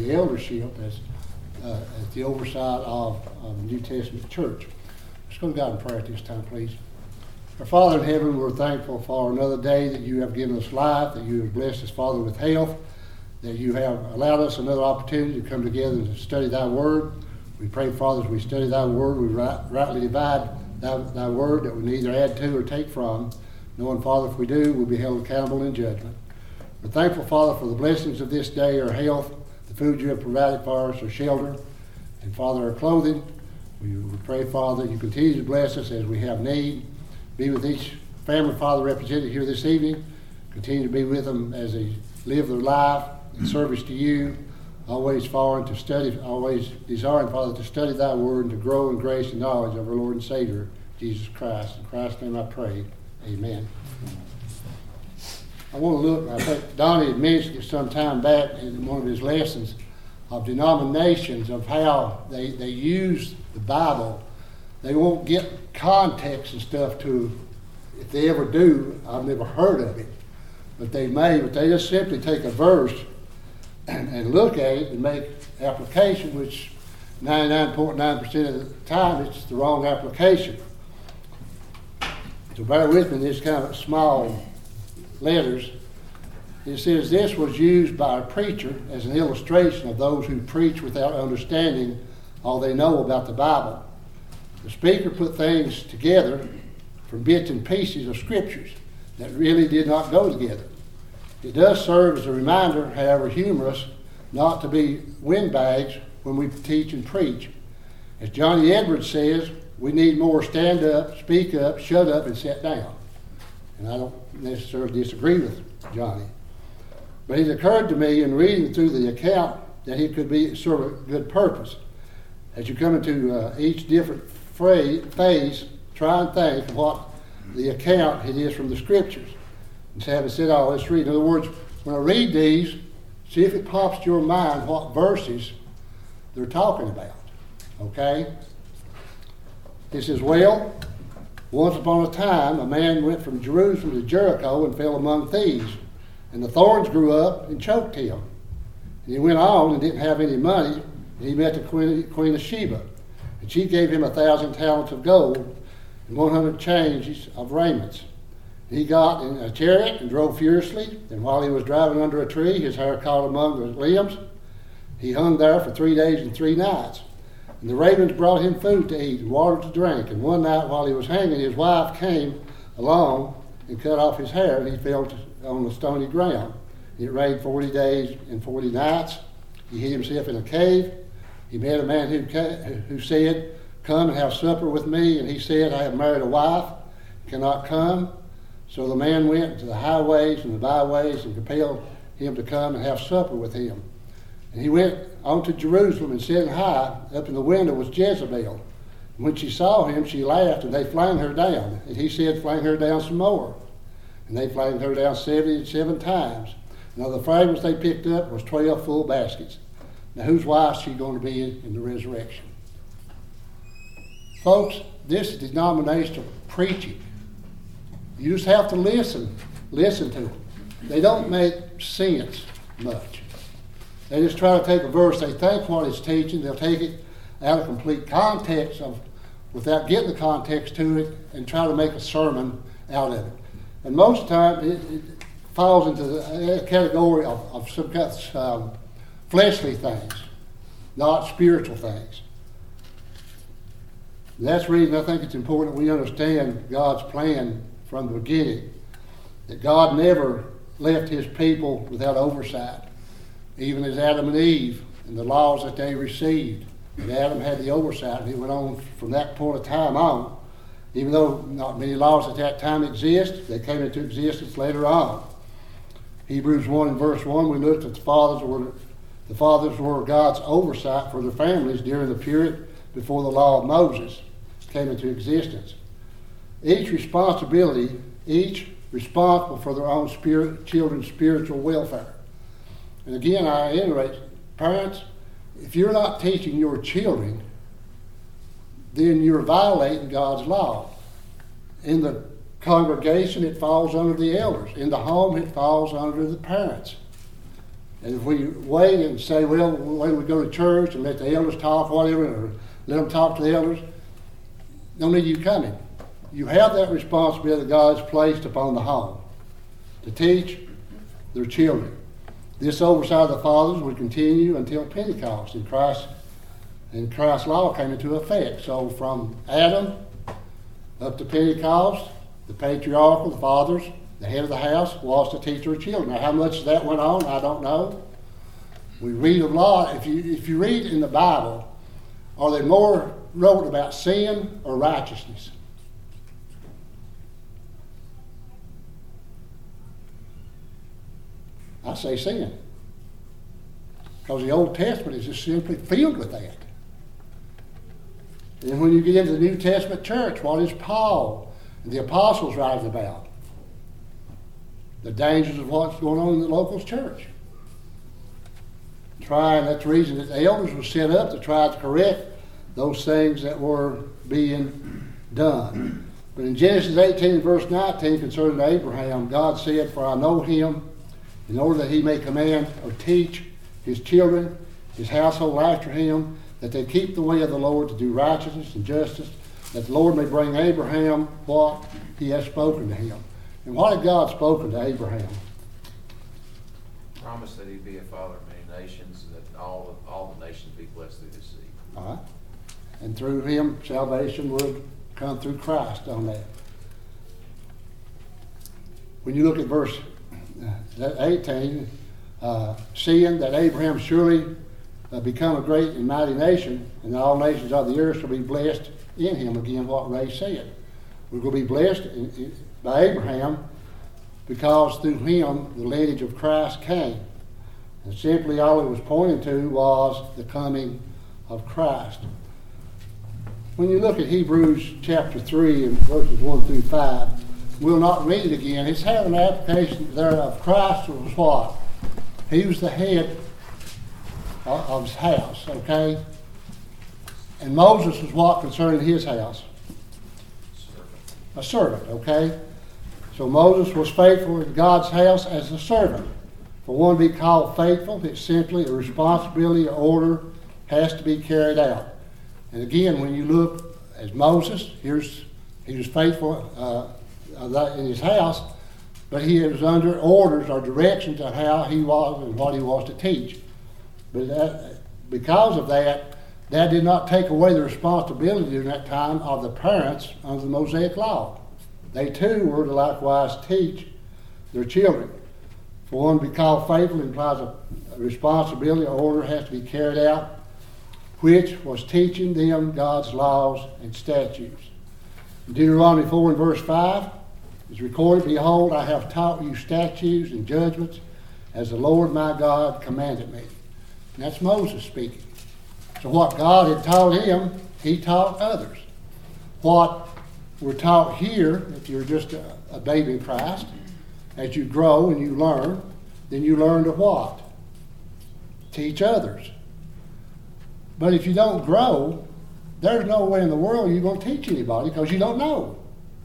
the eldership as the oversight of the New Testament church. Let's go to God in prayer at this time, please. Our Father in heaven, we're thankful for another day that you have given us life, that you have blessed us, Father, with health, that you have allowed us another opportunity to come together and to study thy word. We pray, Father, as we study thy word, we rightly divide thy word, that we neither add to or take from, knowing, Father, if we do, we'll be held accountable in judgment. We're thankful, Father, for the blessings of this day, our health, the food you have provided for us, our shelter, and, Father, our clothing. We pray, Father, you continue to bless us as we have need. Be with each family, Father, represented here this evening. Continue to be with them as they live their life in service to you, always desiring, Father, to study thy word and to grow in grace and knowledge of our Lord and Savior, Jesus Christ. In Christ's name I pray. Amen. I want to look, I think Donnie had mentioned it some time back in one of his lessons, of denominations, of how they use the Bible. They won't get context and stuff to, if they ever do, I've never heard of it, but they may, but they just simply take a verse and look at it and make application, which 99.9% of the time it's the wrong application. So bear with me, this kind of small letters. It says, this was used by a preacher as an illustration of those who preach without understanding all they know about the Bible. The speaker put things together from bits and pieces of scriptures that really did not go together. It does serve as a reminder, however humorous, not to be windbags when we teach and preach. As Johnny Edwards says, we need more stand up, speak up, shut up, and sit down. And I don't necessarily disagree with Johnny. But it occurred to me in reading through the account that it could be sort of a good purpose. As you come into each different phase, try and think of what the account it is from the scriptures. And having said all, let's read. In other words, when I read these, see if it pops to your mind what verses they're talking about. Okay? It says, well, once upon a time, a man went from Jerusalem to Jericho and fell among thieves, and the thorns grew up and choked him. And he went on and didn't have any money, and he met the Queen of Sheba. And she gave him 1,000 talents of gold and 100 changes of raiments. He got in a chariot and drove furiously, and while he was driving under a tree, his hair caught among the limbs. He hung there for 3 days and 3 nights. And the ravens brought him food to eat and water to drink. And one night while he was hanging, his wife came along and cut off his hair, and he fell on the stony ground. It rained 40 days and 40 nights. He hid himself in a cave. He met a man who said, come and have supper with me. And he said, I have married a wife, cannot come. So the man went to the highways and the byways and compelled him to come and have supper with him. And he went on to Jerusalem, and sitting high up in the window was Jezebel. And when she saw him, she laughed, and they flung her down. And he said, fling her down some more. And they flung her down 77 times. Now the fragments they picked up was 12 full baskets. Now whose wife is she going to be in the resurrection? Folks, this is denominational preaching. You just have to listen to them. They don't make sense much. They just try to take a verse, they think what it's teaching, they'll take it out of complete context without getting the context to it and try to make a sermon out of it. And most of the time it falls into the category of some kind of fleshly things, not spiritual things. And that's the reason I think it's important we understand God's plan from the beginning, that God never left his people without oversight, even as Adam and Eve and the laws that they received. And Adam had the oversight, and it went on from that point of time on. Even though not many laws at that time exist, they came into existence later on. Hebrews 1 and verse 1, we looked at the fathers were God's oversight for their families during the period before the law of Moses came into existence. Each responsible for their own children's spiritual welfare. And again, I reiterate, parents, if you're not teaching your children, then you're violating God's law. In the congregation, it falls under the elders. In the home, it falls under the parents. And if we wait and say, well, when we go to church and let the elders talk, whatever, or let them talk to the elders, no need you coming. You have that responsibility that God has placed upon the home to teach their children. This oversight of the fathers would continue until Pentecost, and Christ's law came into effect. So from Adam up to Pentecost, the patriarchal, the fathers, the head of the house, was to teach their children. Now, how much that went on, I don't know. We read a lot. If you read in the Bible, are they more wrote about sin or righteousness? I say sin. Because the Old Testament is just simply filled with that. And when you get into the New Testament church, what is Paul and the apostles writing about? The dangers of what's going on in the local church. That's the reason that the elders were set up to try to correct those things that were being done. But in Genesis 18 verse 19 concerning Abraham, God said, "For I know him, in order that he may command or teach his children, his household after him, that they keep the way of the Lord to do righteousness and justice, that the Lord may bring Abraham what he has spoken to him." And what had God spoken to Abraham? Promise that he'd be a father of many nations, and that all the nations be blessed through his seed. All right. And through him, salvation would come through Christ on that. When you look at verse 18, seeing that Abraham surely become a great and mighty nation, and all nations of the earth shall be blessed in him. Again, what Ray said. We're going to be blessed by Abraham because through him the lineage of Christ came. And simply all it was pointing to was the coming of Christ. When you look at Hebrews chapter 3 and verses 1 through 5, we'll not read it again. It's having an application there of Christ was what? He was the head of his house, okay? And Moses was what concerning his house? A servant, okay? So Moses was faithful in God's house as a servant. For one to be called faithful, it's simply a responsibility or order has to be carried out. And again, when you look as Moses, he was faithful in his house, but he was under orders or directions on how he was and what he was to teach. But because of that, that did not take away the responsibility during that time of the parents under the Mosaic Law. They too were to likewise teach their children. For one to be called faithful implies a responsibility or order has to be carried out, which was teaching them God's laws and statutes. In Deuteronomy 4 and verse 5 is recorded, "Behold, I have taught you statutes and judgments as the Lord my God commanded me." And that's Moses speaking. So what God had taught him, he taught others. What we're taught here, if you're just a babe in Christ, as you grow and you learn, then you learn to what? Teach others. But if you don't grow, there's no way in the world you're going to teach anybody because you don't know.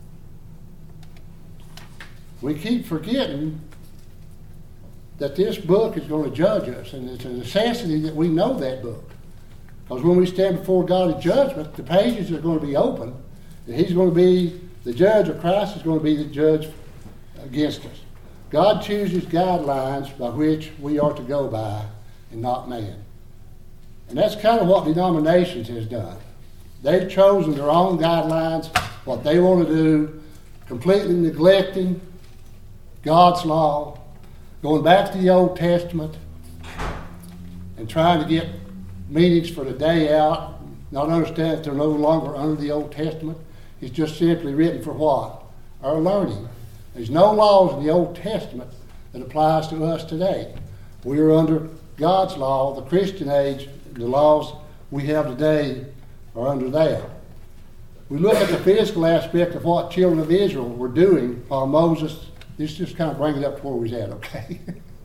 We keep forgetting that this book is going to judge us, and it's a necessity that we know that book. Because when we stand before God in judgment, the pages are going to be open, and he's going to be the judge, or Christ is going to be the judge against us. God chooses guidelines by which we are to go by, and not man. And that's kind of what denominations has done. They've chosen their own guidelines, what they want to do, completely neglecting God's law, going back to the Old Testament, and trying to get meanings for the day out, not understand that they're no longer under the Old Testament. It's just simply written for what? Our learning. There's no laws in the Old Testament that applies to us today. We are under God's law, the Christian age. The laws we have today are under that. We look at the physical aspect of what children of Israel were doing while Moses, this just kind of brings it up to where we was at, okay?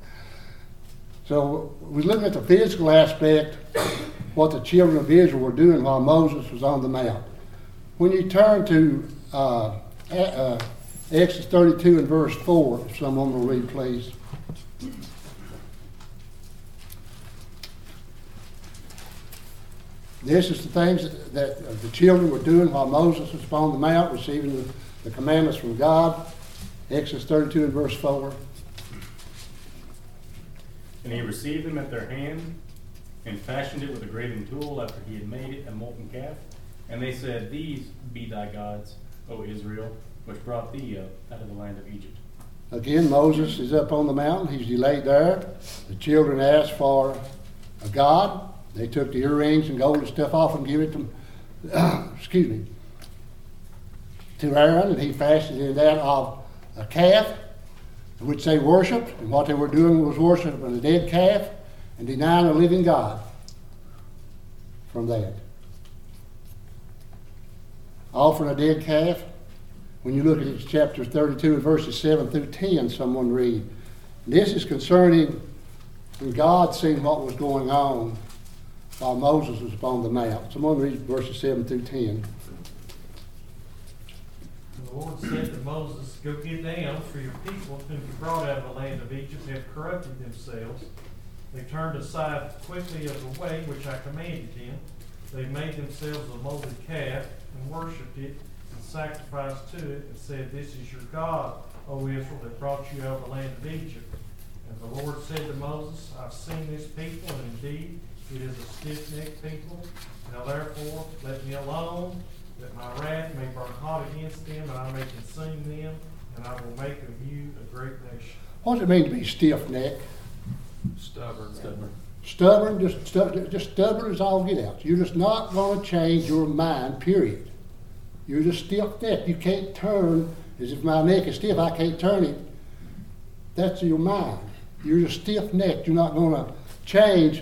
So we're looking at the physical aspect, what the children of Israel were doing while Moses was on the mount. When you turn to Exodus 32 and verse 4, if someone will read, please. This is the things that the children were doing while Moses was upon the mount receiving the commandments from God. Exodus 32 and verse 4. And he received them at their hand and fashioned it with a graving tool after he had made it a molten calf. And they said, These be thy gods, O Israel, which brought thee up out of the land of Egypt. Again, Moses is up on the mountain. He's delayed there. The children asked for a god. They took the earrings and gold and stuff off and gave it to, to Aaron, and he fashioned it out of a calf, which they worshipped. And what they were doing was worshiping a dead calf and denying a living God from that. Offering a dead calf. When you look at it, chapter 32 and verses 7 through 10, someone read. This is concerning when God seen what was going on while Moses was upon the mount. Someone read verses 7 through 10. The Lord said to Moses, Go get down, for your people whom you brought out of the land of Egypt have corrupted themselves. They turned aside quickly of the way which I commanded them. They made themselves a molded calf and worshipped it and sacrificed to it and said, This is your God, O Israel, that brought you out of the land of Egypt. And the Lord said to Moses, I've seen this people, and indeed it is a stiff-necked people. Now therefore let me alone, that my wrath may burn hot against them, and I may consume them, and I will make of you a great nation. What does it mean to be stiff-necked? Stubborn. Stubborn, just stubborn as all get out. You're just not going to change your mind, period. You're just stiff-necked. You can't turn, as if my neck is stiff, I can't turn it. That's your mind. You're just stiff-necked. You're not going to change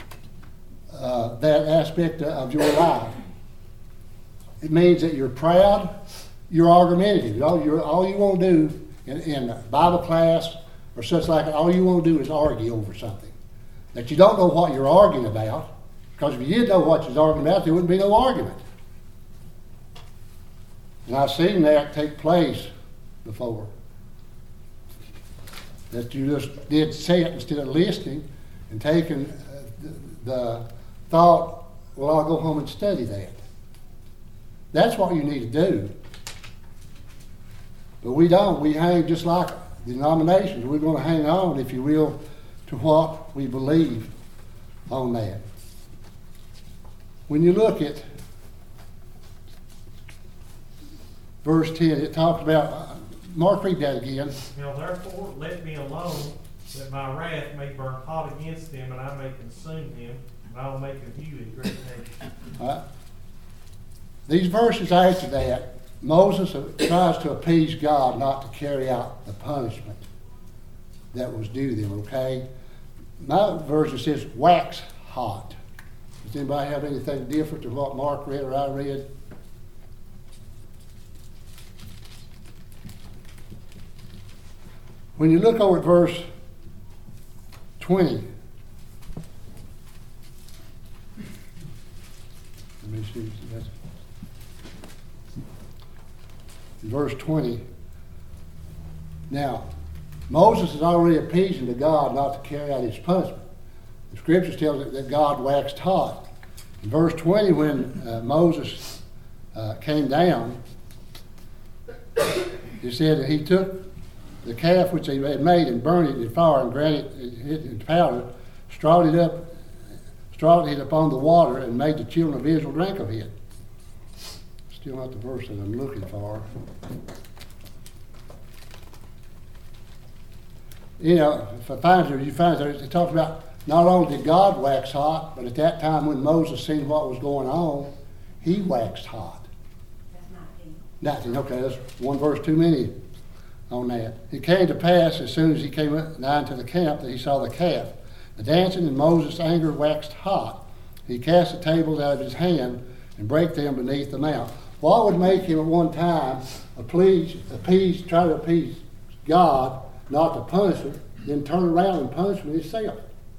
that aspect of your life. It means that you're proud, you're argumentative. All you want to do in Bible class or such like it, all you want to do is argue over something that you don't know what you're arguing about, because if you did know what you're arguing about, there wouldn't be no argument. And I've seen that take place before. That you just did say it instead of listening and taking the thought, well, I'll go home and study that. That's what you need to do. But we don't. We hang just like the denominations. We're going to hang on, if you will, to what we believe on that. When you look at verse 10, it talks about, Mark, read that again. Now therefore let me alone, that my wrath may burn hot against them, and I may consume them, and I will make of you a great nation. All right. These verses after that, Moses tries to appease God not to carry out the punishment that was due them, okay? My version says, wax hot. Does anybody have anything different to what Mark read or I read? When you look over at verse 20, let me see. In verse 20, now, Moses is already appeasing to God not to carry out his punishment. The scriptures tell us that God waxed hot. In verse 20, when Moses came down, it said that he took the calf which he had made and burned it in fire and ground it in powder, strawed it upon the water, and made the children of Israel drink of it. Still not the verse that I'm looking for. You know, if I find it, you find it, it talks about not only did God wax hot, but at that time when Moses seen what was going on, he waxed hot. That's 19. Okay, that's one verse too many on that. It came to pass as soon as he came nigh to the camp that he saw the calf, the dancing, and Moses' anger waxed hot. He cast the tables out of his hand and brake them beneath the mount. What would make him at one time try to appease God, not to punish him, then turn around and punish him himself?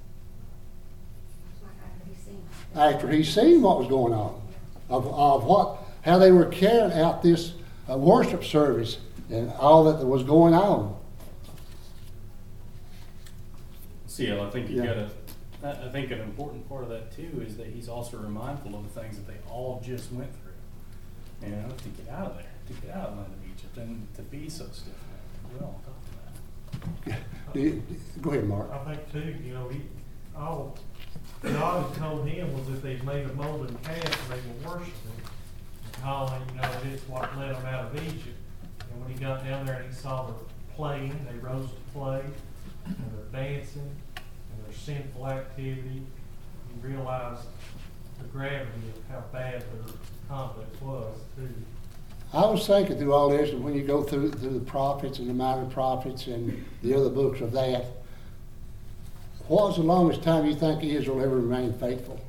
After he's seen what was going on, how they were carrying out this worship service and all that was going on. CL, I think you got to I think an important part of that too is that he's also mindful of the things that they all just went through. You know, to get out of there, to get out of the land of Egypt, and to be so stiff-necked. We all got to that. Go ahead, Mark. I think too, all God had told him was that they'd made a molten calf and they were worshiping, and calling, it's what led them out of Egypt. And when he got down there and he saw them playing, they rose to play, and they're dancing, and their sinful activity, he realized the gravity of how bad their conduct was too. I was thinking through all this, and when you go through the prophets and the minor prophets and the other books of that, what was the longest time you think Israel ever remained faithful?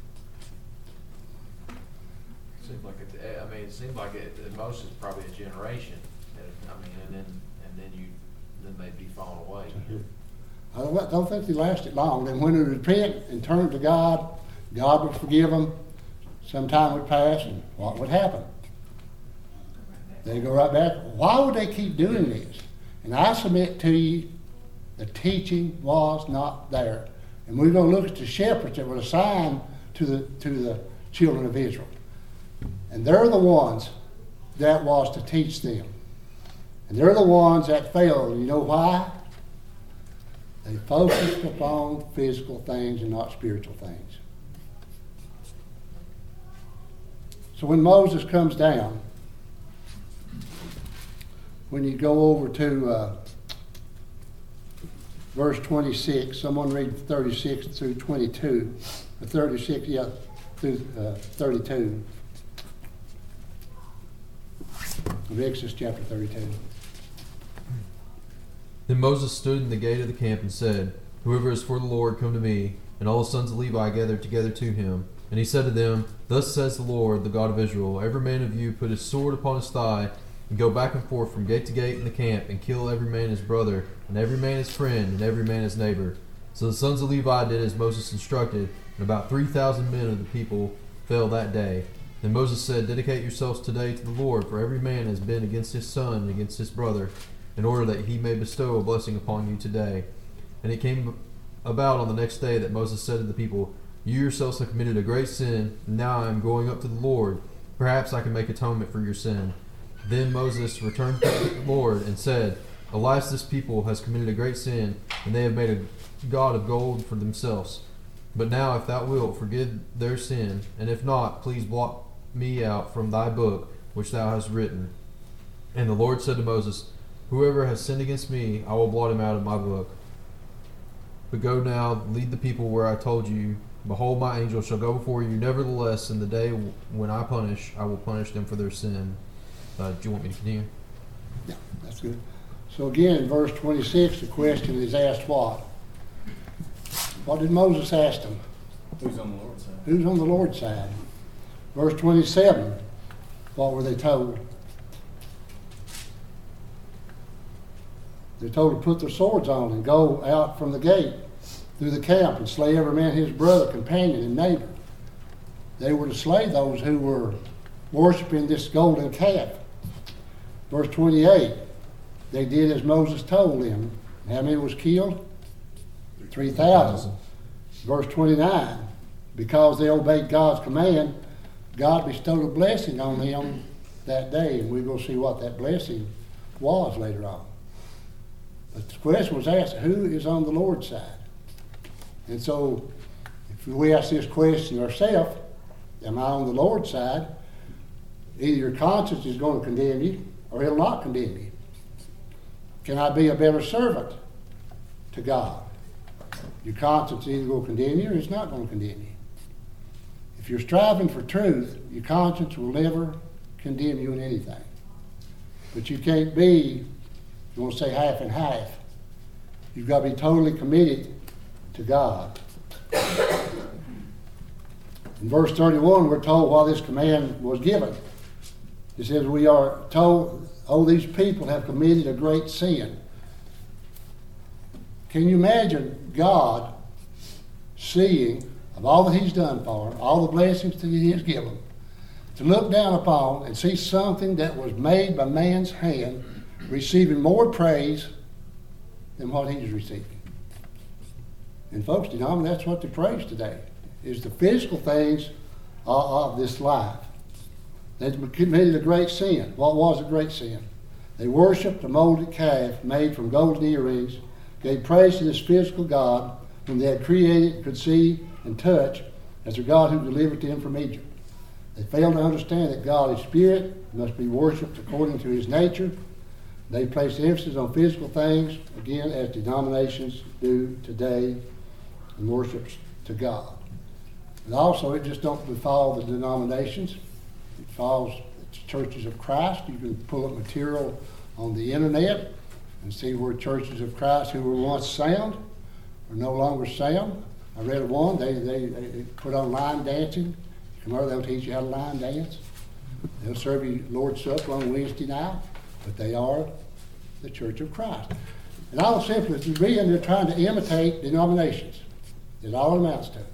Seems like it seemed like at most it's probably a generation. And then they'd be falling away. I don't think they lasted long. And when they repent and turn to God, God would forgive them. Some time would pass, and what would happen? They go right back. Why would they keep doing this? And I submit to you, the teaching was not there. And we're going to look at the shepherds that were assigned to the children of Israel. And they're the ones that was to teach them. And they're the ones that failed. And you know why? They focused upon physical things and not spiritual things. So when Moses comes down, when you go over to verse 26, someone read 36 through 22, 36, through 32. Of Exodus chapter 32. Then Moses stood in the gate of the camp and said, Whoever is for the Lord, come to me. And all the sons of Levi gathered together to him. And he said to them, Thus says the Lord, the God of Israel, Every man of you put his sword upon his thigh, and go back and forth from gate to gate in the camp, and kill every man his brother, and every man his friend, and every man his neighbor. So the sons of Levi did as Moses instructed, and about 3,000 men of the people fell that day. Then Moses said, Dedicate yourselves today to the Lord, for every man has been against his son and against his brother, in order that he may bestow a blessing upon you today. And it came about on the next day that Moses said to the people, You yourselves have committed a great sin, and now I am going up to the Lord. Perhaps I can make atonement for your sin. Then Moses returned to the Lord and said, Alas, this people has committed a great sin, and they have made a god of gold for themselves. But now, if thou wilt, forgive their sin, and if not, please blot me out from thy book, which thou hast written. And the Lord said to Moses, Whoever has sinned against me, I will blot him out of my book. But go now, lead the people where I told you. Behold, my angel shall go before you. Nevertheless, in the day when I will punish them for their sin. Do you want me to continue? Yeah, that's good. So again, in verse 26, the question is asked what? What did Moses ask them? Who's on the Lord's side? Who's on the Lord's side? Verse 27, what were they told? They're told to put their swords on and go out from the gate through the camp and slay every man his brother, companion, and neighbor. They were to slay those who were worshiping this golden calf. Verse 28, they did as Moses told them. How many was killed? 3,000. Verse 29, because they obeyed God's command, God bestowed a blessing on them that day, and we're going to see what that blessing was later on. But the question was asked, who is on the Lord's side? And so, if we ask this question ourselves, am I on the Lord's side? Either your conscience is going to condemn you, or it'll not condemn you. Can I be a better servant to God? Your conscience is either going to condemn you, or it's not going to condemn you. If you're striving for truth, your conscience will never condemn you in anything. But you can't be, you want to say half and half. You've got to be totally committed to God. In verse 31, we're told why this command was given. It says, we are told, these people have committed a great sin. Can you imagine God seeing of all that he's done for them, all the blessings that he has given, to look down upon and see something that was made by man's hand receiving more praise than what he's receiving? And folks, that's what they praise today, is the physical things of this life. They committed a great sin. What was a great sin? They worshipped a molded calf made from golden earrings, gave praise to this physical God whom they had created, could see and touch, as the God who delivered them from Egypt. They failed to understand that God is spirit, must be worshipped according to his nature. They placed emphasis on physical things, again, as denominations do today, and worships to God. And also, it just don't befall the denominations. It falls churches of Christ. You can pull up material on the internet and see where churches of Christ who were once sound are no longer sound. I read of one, they put on line dancing. Come over, they'll teach you how to line dance. They'll serve you Lord's Supper on Wednesday night, but they are the Church of Christ. And all simply, it's reading, they're trying to imitate denominations. It's all it amounts to.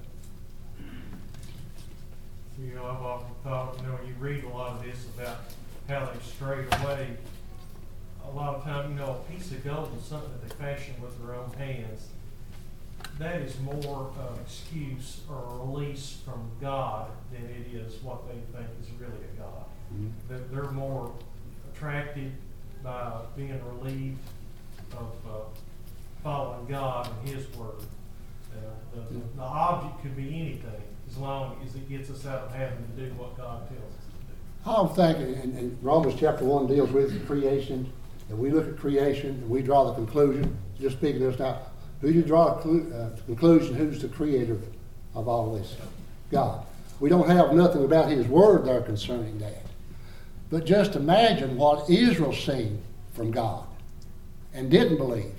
I've often thought, you read a lot of this about how they've strayed away. A lot of time, a piece of gold is something that they fashion with their own hands. That is more an excuse or a release from God than it is what they think is really a God. Mm-hmm. They're more attracted by being relieved of following God and his word. The object could be anything, as long as it gets us out of having to do what God tells us to do. I'm thinking, and Romans chapter 1 deals with creation, and we look at creation and we draw the conclusion. Just speaking of this now, who do you draw the conclusion? Who's the creator of all this? God. We don't have nothing about his word there concerning that. But just imagine what Israel seen from God and didn't believe.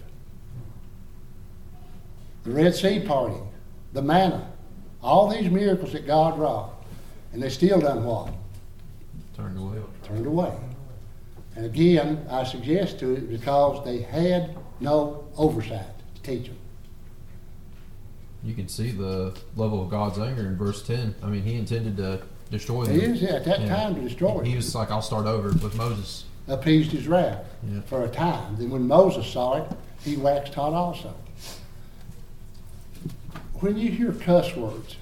The Red Sea parting, the manna, all these miracles that God wrought, and they still done what? Turned away. Turned away. And again, I suggest to it because they had no oversight to teach them. You can see the level of God's anger in verse 10. I mean, he intended to destroy them. He is, at that time, to destroy them. He was like, I'll start over with Moses. Appeased his wrath for a time. Then when Moses saw it, he waxed hot also. When you hear cuss words,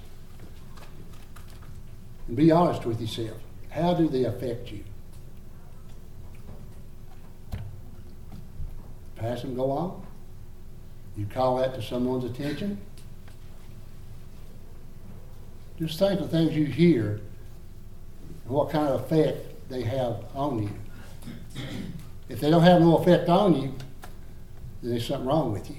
and be honest with yourself, how do they affect you? Pass them, go on? You call that to someone's attention? Just think of things you hear and what kind of effect they have on you. If they don't have no effect on you, then there's something wrong with you.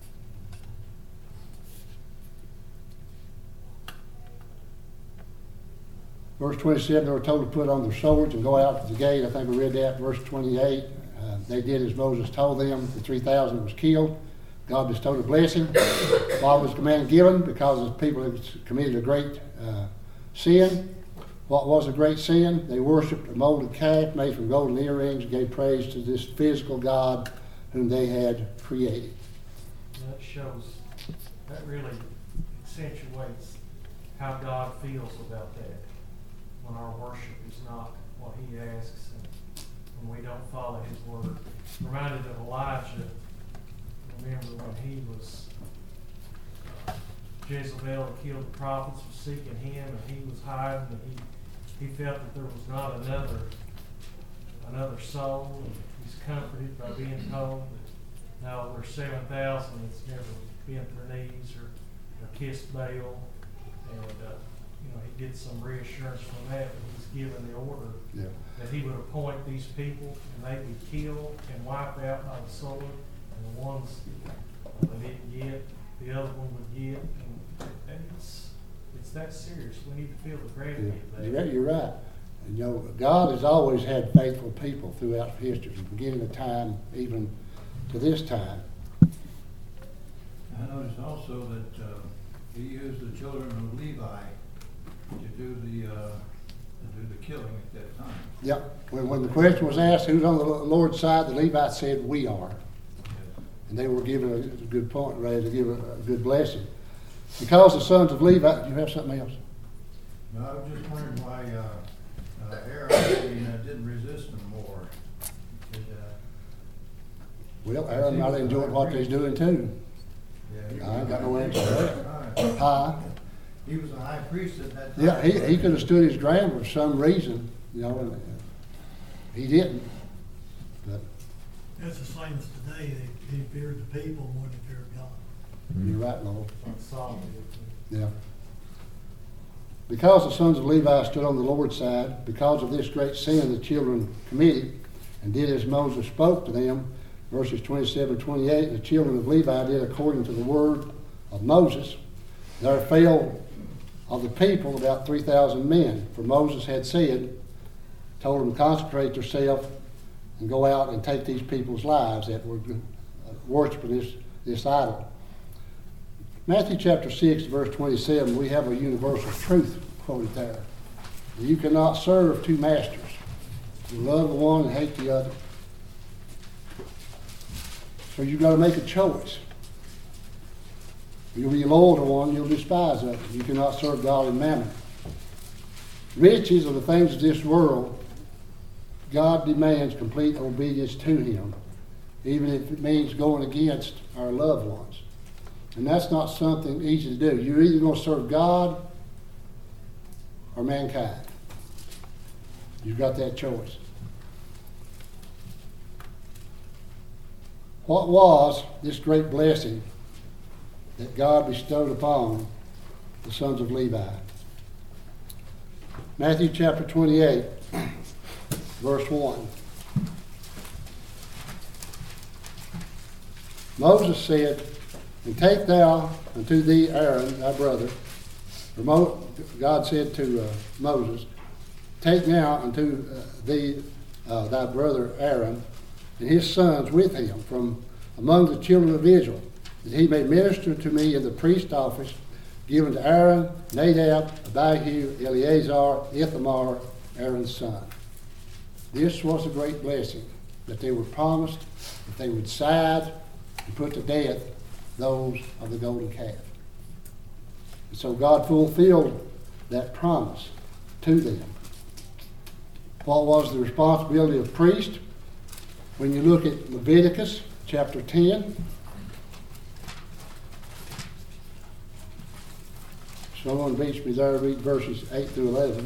Verse 27, they were told to put on their swords and go out to the gate. I think we read that. Verse 28, they did as Moses told them. The 3,000 was killed. God bestowed a blessing. What was the command given? Because the people had committed a great sin. What was a great sin? They worshipped a molded calf made from golden earrings and gave praise to this physical God whom they had created. That shows, that really accentuates how God feels about that. When our worship is not what he asks and when we don't follow his word. Reminded of Elijah. Remember when he was, Jezebel had killed the prophets, was seeking him, and he was hiding, and he felt that there was not another soul, and he's comforted by being told that now there's 7,000 that's never bent their knees or kissed Baal, and he gets some reassurance from that, but he's given the order that he would appoint these people, and they would kill and wipe out by the sword, and the ones they didn't get, the other one would get, and it's that serious. We need to feel the gravity of that. You're right. And God has always had faithful people throughout history, from the beginning of time even to this time. I noticed also that he used the children of Levi to do the killing at that time. Yep. When the question was asked who's on the Lord's side, the Levites said, "We are." And they were given a good point, ready to give a good blessing. Because the sons of Levi, do you have something else? No, I was just wondering why Aaron didn't resist them more. Well, Aaron might enjoy what they're doing too. Yeah, I ain't got no answer to that. Right. Huh? He was a high priest at that time. Yeah, he could have stood his ground for some reason, you know, and he didn't. But That's the same as today, he feared the people more than he feared God. you're right, Lord. That's solid. Yeah. Because the sons of Levi stood on the Lord's side, because of this great sin the children committed, and did as Moses spoke to them, verses 27 and 28, the children of Levi did according to the word of Moses. There fell of the people about 3,000 men, for Moses had said, told them, consecrate yourself and go out and take these people's lives that were worshiping this idol. Matthew chapter 6, verse 27, we have a universal truth quoted there. You cannot serve two masters. You love the one and hate the other. So you've got to make a choice. You'll be loyal to one, you'll despise the other. You cannot serve God and mammon. Riches are the things of this world. God demands complete obedience to Him, even if it means going against our loved ones. And that's not something easy to do. You're either going to serve God or mankind. You've got that choice. What was this great blessing that God bestowed upon the sons of Levi? Matthew chapter 28, verse 1. Moses said, and take thou unto thee Aaron, thy brother. God said to Moses, take now unto thee thy brother Aaron and his sons with him from among the children of Israel, that he may minister to me in the priest office, given to Aaron, Nadab, Abihu, Eleazar, Ithamar, Aaron's son. This was a great blessing, that they were promised that they would side and put to death those of the golden calf. And so God fulfilled that promise to them. What was the responsibility of priest? When you look at Leviticus chapter 10, someone beats me there, read verses 8 through 11.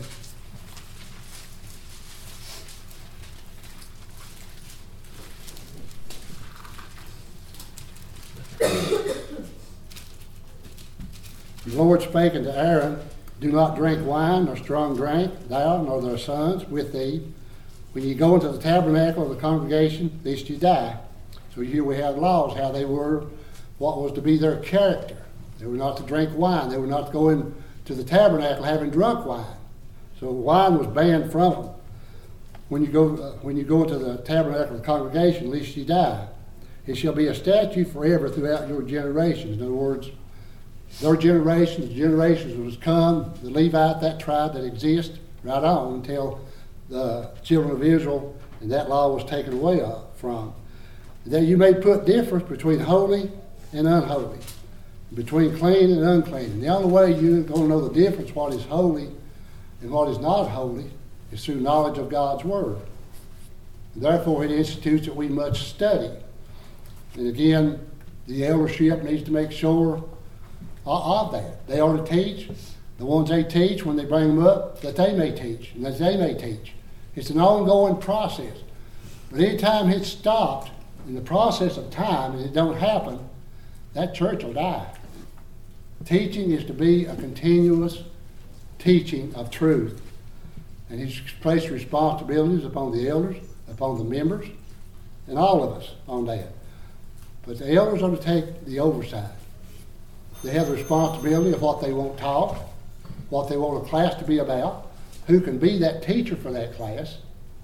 The Lord spake unto Aaron, do not drink wine nor strong drink, thou nor thy sons with thee, when you go into the tabernacle of the congregation, lest you die. So here we have laws, how they were, what was to be their character. They were not to drink wine. They were not to go into the tabernacle having drunk wine. So wine was banned from them. When you go into the tabernacle of the congregation, lest you die. It shall be a statute forever throughout your generations. In other words, their generations, the generations was come, the Levite, that tribe that exists, right on until the children of Israel, and that law was taken away from. That you may put difference between holy and unholy, between clean and unclean. And the only way you're going to know the difference, what is holy and what is not holy, is through knowledge of God's Word. And therefore, it institutes that we must study. And again, the eldership needs to make sure of that. They ought to teach. The ones they teach, when they bring them up, that they may teach, and that they may teach. It's an ongoing process. But anytime it's stopped in the process of time and it don't happen, that church will die. Teaching is to be a continuous teaching of truth. And He's placed responsibilities upon the elders, upon the members, and all of us on that. But the elders are to take the oversight. They have the responsibility of what they want taught, what they want a class to be about, who can be that teacher for that class.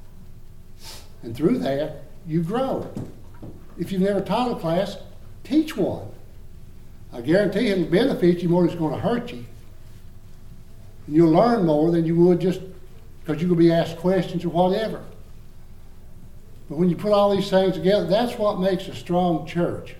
And through that, you grow. If you've never taught a class, teach one. I guarantee it'll benefit you more than it's going to hurt you. And you'll learn more than you would just because you're going to be asked questions or whatever. But when you put all these things together, that's what makes a strong church.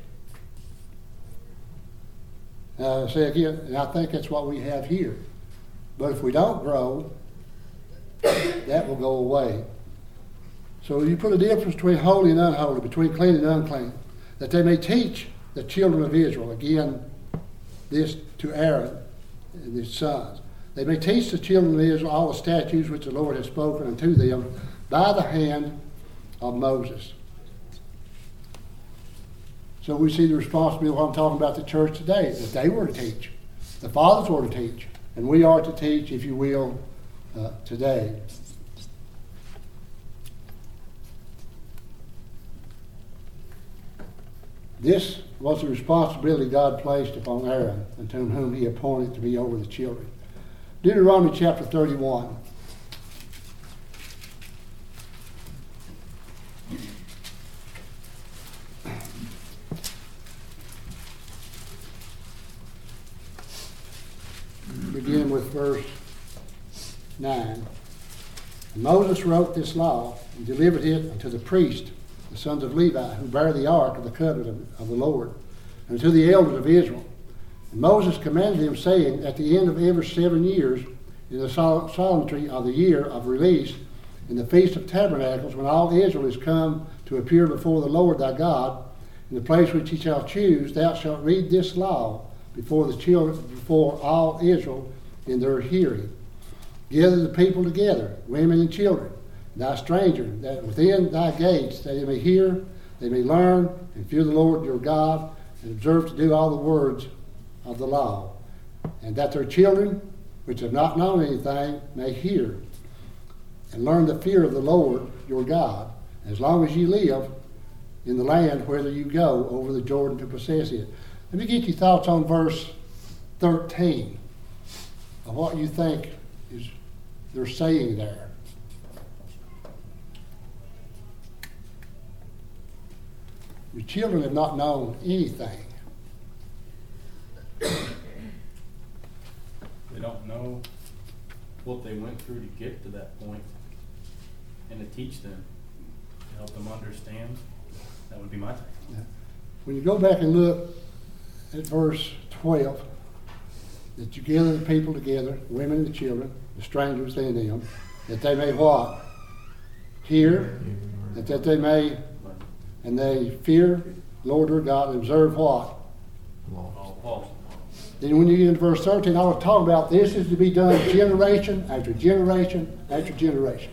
I say again, and I think that's what we have here. But if we don't grow, that will go away. So you put a difference between holy and unholy, between clean and unclean, that they may teach the children of Israel. Again, this to Aaron and his sons. They may teach the children of Israel all the statutes which the Lord has spoken unto them by the hand of Moses. So we see the responsibility, what I'm talking about the church today, that they were to teach. The fathers were to teach. And we are to teach, if you will, today. This was the responsibility God placed upon Aaron, and to whom he appointed to be over the children. Deuteronomy chapter 31. Begin with verse 9. And Moses wrote this law and delivered it unto the priest, the sons of Levi, who bear the ark of the covenant of the Lord, and to the elders of Israel. And Moses commanded them, saying, at the end of every 7 years, in the solemnity of the year of release, in the Feast of Tabernacles, when all Israel is come to appear before the Lord thy God, in the place which he shall choose, thou shalt read this law before the children, before all Israel in their hearing. Gather the people together, women and children, thy stranger, that within thy gates, that they may hear, they may learn, and fear the Lord your God, and observe to do all the words of the law, and that their children, which have not known anything, may hear, and learn the fear of the Lord your God, as long as ye live in the land whither you go over the Jordan to possess it. Let me get your thoughts on verse 13 of what you think is they're saying there. Your children have not known anything. They don't know what they went through to get to that point, and to teach them, to help them understand. That would be my take. Yeah. When you go back and look at verse 12, that you gather the people together, women and the children, the strangers in them, that they may what? Hear, that they may, and they fear Lord their God, and observe what? Law. Then when you get into verse 13, I was talking about this is to be done generation after generation after generation.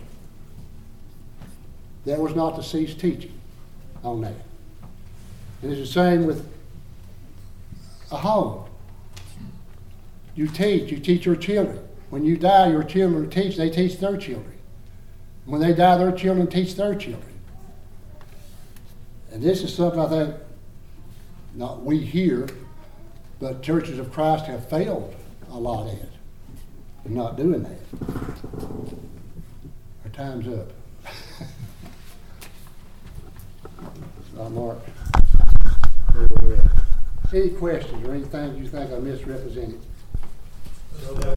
That was not to cease teaching on that. And it's the same with a home. You teach your children. When you die, your children teach, they teach their children. When they die, their children teach their children. And this is something I think, not we here, but churches of Christ have failed a lot at, in not doing that. Our time's up. Mark, any questions or anything you think I misrepresented?